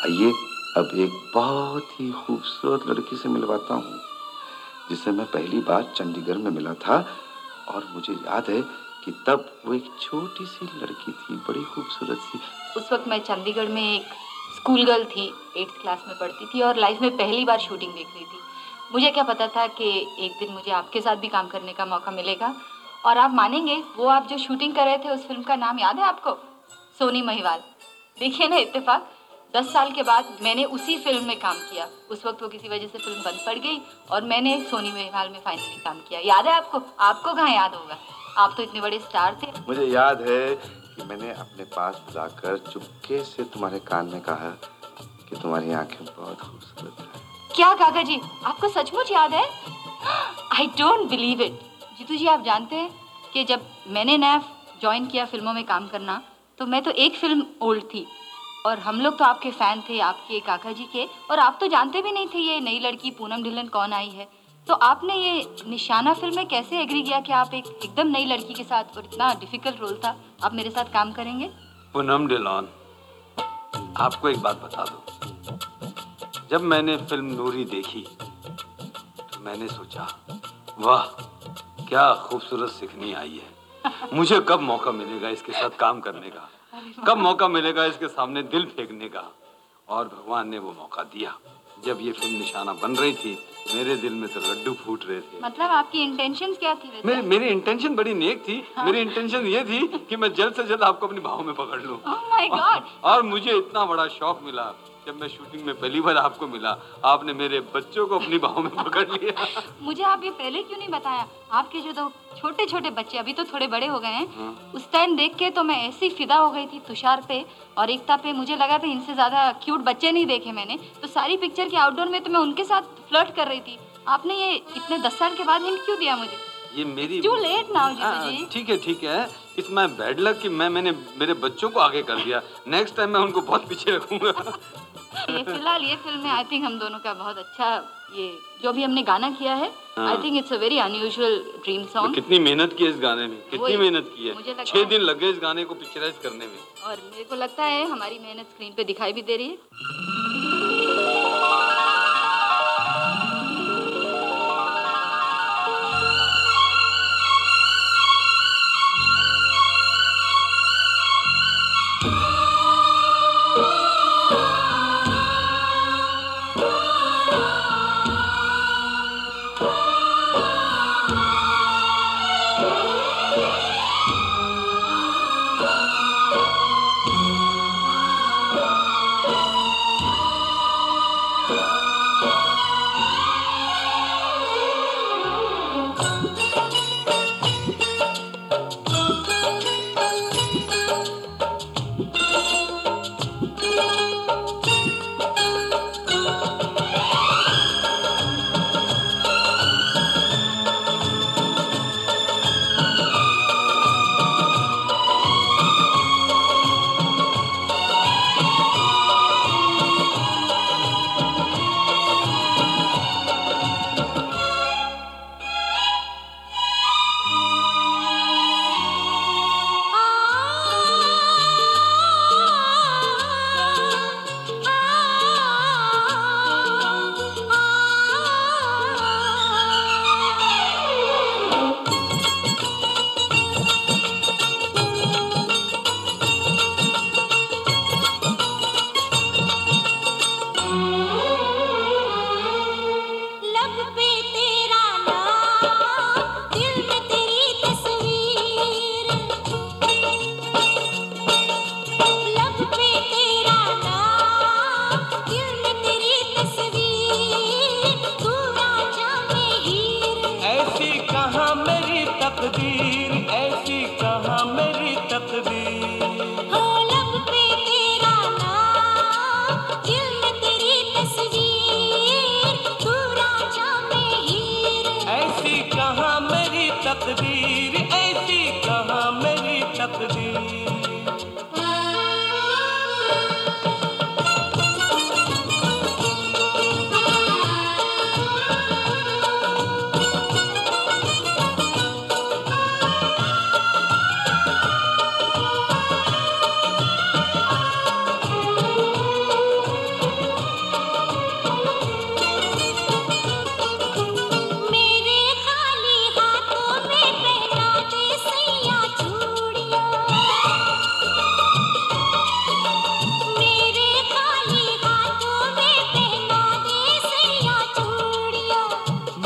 आइए अब एक बहुत ही खूबसूरत लड़की से मिलवाता हूँ, जिसे मैं पहली बार चंडीगढ़ में मिला था। और मुझे याद है कि तब वो एक छोटी सी लड़की थी, बड़ी खूबसूरत सी। उस वक्त मैं चंडीगढ़ में एक स्कूल गर्ल थी, 8th क्लास में पढ़ती थी और लाइफ में पहली बार शूटिंग देख रही थी। मुझे क्या पता था कि एक दिन मुझे आपके साथ भी काम करने का मौका मिलेगा। और आप मानेंगे, वो आप जो शूटिंग कर रहे थे उस फिल्म का नाम याद है आपको? सोनी महिवाल। देखिए ना इत्तेफाक, 10 साल के बाद मैंने उसी फिल्म में काम किया। उस वक्त वो किसी वजह से फिल्म बंद पड़ गई और मैंने सोनी महिवाल में फाइनली काम किया। याद है आपको? आपको कहाँ याद होगा, आप तो इतने बड़े स्टार थे। मुझे याद है कि मैंने अपने पास बुलाकर चुपके से तुम्हारे कान में कहा कि तुम्हारी आंखें बहुत खूबसूरत हैं। क्या काका जी, आपको सचमुच याद है? I don't believe it. Jeetu ji, आप जानते हैं कि जब मैंने नया ज्वाइन किया फिल्मों में काम करना, तो मैं तो एक फिल्म ओल्ड थी और हम लोग तो आपके फैन थे, आपके काका जी के। और आप तो जानते भी नहीं थे ये नई लड़की पूनम ढिल्लन कौन आई है। तो आपने ये निशाना फिल्म में कैसे एग्री किया कि आप एकदम नई लड़की के साथ, और इतना डिफिकल्ट रोल था, आप मेरे साथ काम करेंगे? पूनम ढिल्लन, आपको एक बात बता दूं, जब मैंने फिल्म नूरी देखी तो मैंने सोचा, वाह क्या खूबसूरत सिखनी आई है। मुझे कब मौका मिलेगा इसके साथ काम करने का, कब मौका मिलेगा इसके सामने दिल फेंकने का। और भगवान ने वो मौका दिया। जब ये फिल्म निशाना बन रही थी, मेरे दिल में तो लड्डू फूट रहे थे। मतलब आपकी इंटेंशंस क्या थी वैसे? मेरी इंटेंशन बड़ी नेक थी। हाँ? मेरी इंटेंशन ये थी कि मैं जल्द से जल्द आपको अपनी बाहों में पकड़ लूं। Oh my God! और मुझे इतना बड़ा शौक मिला जब मैं शूटिंग में पहली बार आपको मिला, आपने मेरे बच्चों को अपनी बाहों में पकड़ लिया। मुझे आप ये पहले क्यों नहीं बताया? आपके जो दो छोटे छोटे बच्चे, अभी तो थोड़े बड़े हो गए हैं, हाँ। उस टाइम देख के तो मैं ऐसी फिदा हो गई थी तुषार पे और एकता पे। मुझे लगा था इनसे ज्यादा क्यूट बच्चे नहीं देखे मैंने। तो सारी पिक्चर के आउटडोर में तो मैं उनके साथ फ्लर्ट कर रही थी। आपने ये इतने 10 साल के बाद हिंट क्यों दिया मुझे? ये मेरी too late now Jeetu ji. ठीक है, इट्स माय बैड लक कि मैंने मेरे बच्चों को आगे कर दिया। नेक्स्ट टाइम मैं उनको बहुत पीछे रखूंगा। ये फिलहाल ये फिल्म में आई थिंक हम दोनों का बहुत अच्छा, ये जो भी हमने गाना किया है, I think it's a very unusual dream song. कितनी मेहनत की है इस गाने में, कितनी मेहनत की है। 6 दिन लगे इस गाने को पिक्चराइज करने में। और मेरे को लगता है हमारी मेहनत स्क्रीन पे दिखाई भी दे रही है।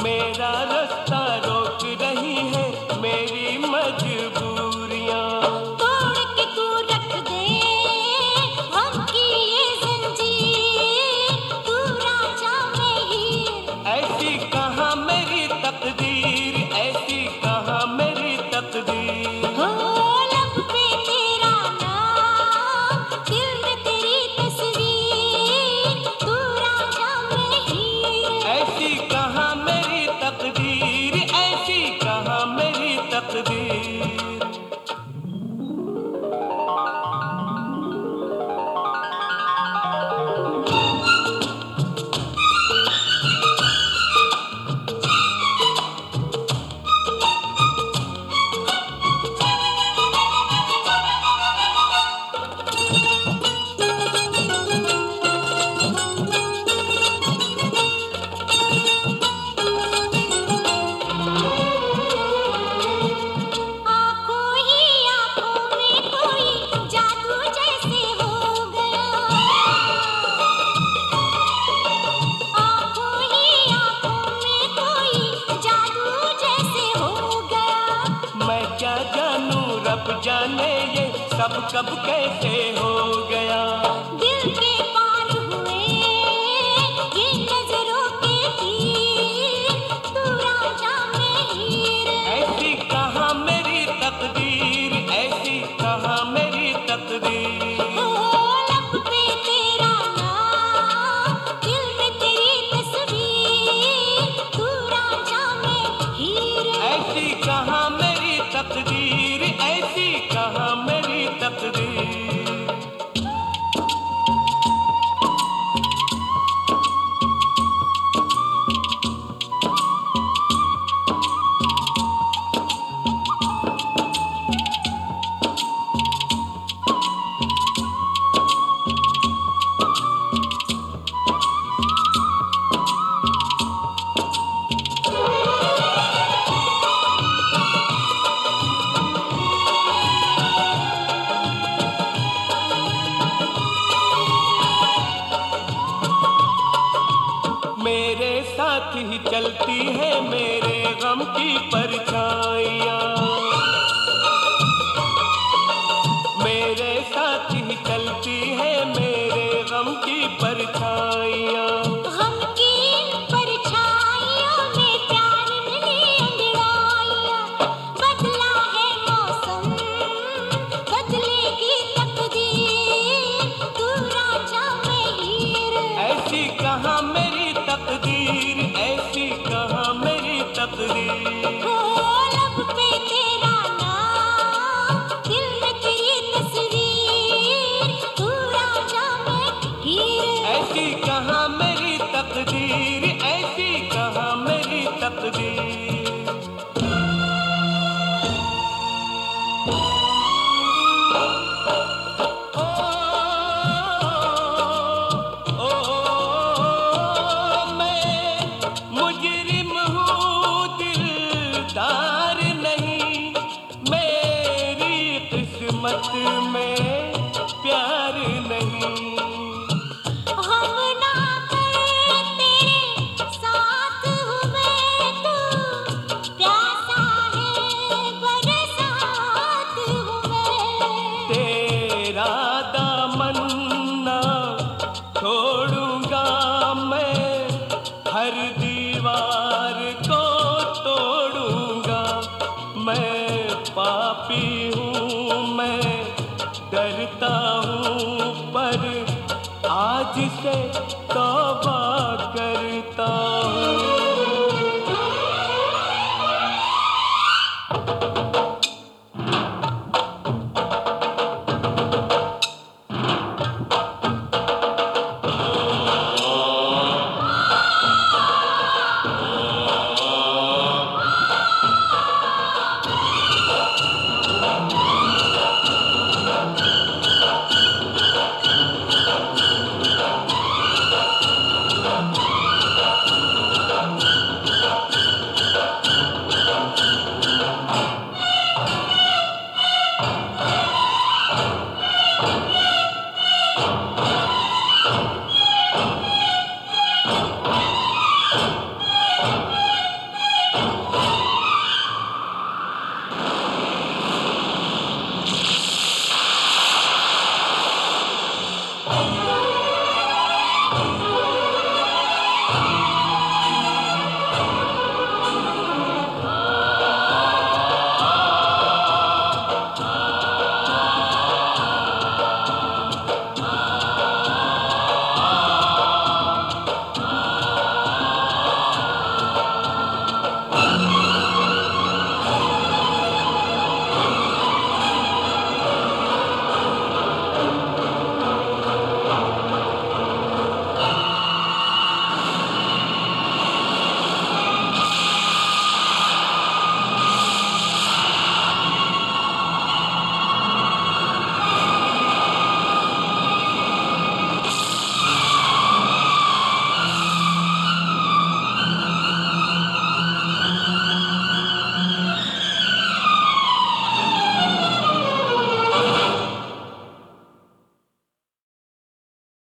मेरा रास्ता रोक रही है मेरी मजबूरियां। तोड़ के तू रख दे हम की ये जंजीर, तू राजा मैं हीर। ऐसी कहाँ मेरी तकदीर, ऐसी कहाँ मेरी तकदीर। हो लब पे तेरा नाम, दिल में तेरी तस्वीर, तू राजा मैं हीर। ऐसी कहाँ मेरी तकदीर, ऐसी कहाँ मेरी तकदीर। आँखों ही आँखों में कोई जादू जैसे हो गया, आँखों ही आँखों में कोई जादू जैसे हो गया। मैं क्या जानूं रब जाने ये सब कब कैसे हो गया। दिल के पार हुए ये नजरों के तीर, तू राजा मैं हीर। ऐसी कहाँ मेरी तकदीर, ऐसी कहाँ मेरी तकदीर। हो लब पे तेरा नाम, दिल में तेरी तस्वीर, तू राजा मैं हीर। ऐसी कहाँ मेरी तकदीर, ऐसी कहाँ मेरी तकदीर। मेरे साथ ही चलती है मेरे गम की परछाइयाँ। मेरे साथ ही चलती है मेरे गम की परछाइयाँ। गम की परछाइयों में प्यार मिली अंगड़ाइयाँ, बदला है मौसम बदलेगी तकदीर, तू राजा मैं हीर। ऐसी कहाँ मेरी तकदीर, ऐसी कहाँ मेरी तकदीर। हो लब पे तेरा नाम, दिल में तेरी तस्वीर, तू राजा मैं हीर। ऐसी कहाँ मेरी तकदीर, ऐसी कहाँ मेरी तकदीर।